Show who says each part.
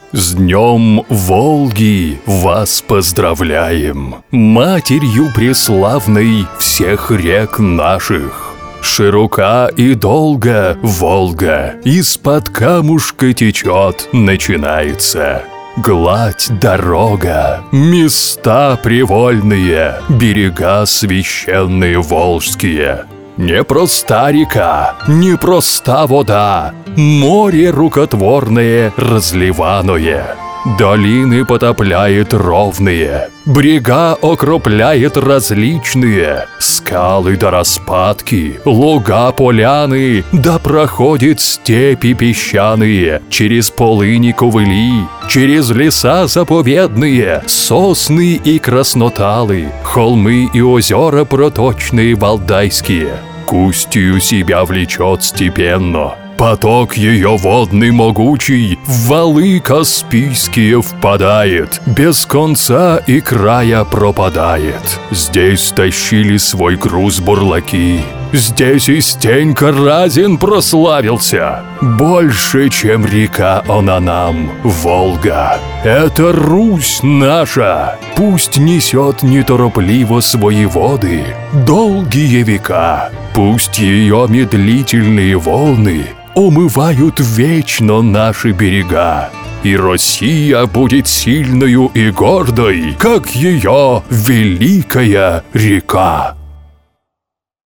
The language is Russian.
Speaker 1: С днем Волги вас поздравляем, матерью преславной всех рек наших. Широка и долга Волга, из-под камушка течет, начинается. Гладь дорога, места привольные, берега священные волжские. Непроста река, непроста вода, море рукотворное, разливаное. Долины потопляет ровные, брега окропляет различные, скалы да распадки, луга поляны, да проходит степи песчаные, через полыни ковыли, через леса заповедные, сосны и красноталы, холмы и озера проточные валдайские. К устью себя влечет степенно. Поток ее водный могучий в валы Каспийские впадает, без конца и края пропадает. Здесь тащили свой груз бурлаки, здесь и Стенька Разин прославился. Больше, чем река она нам, Волга. Это Русь наша, пусть несет неторопливо свои воды, долгие века. Пусть ее медлительные волны омывают вечно наши берега, и Россия будет сильною и гордой, как ее великая река.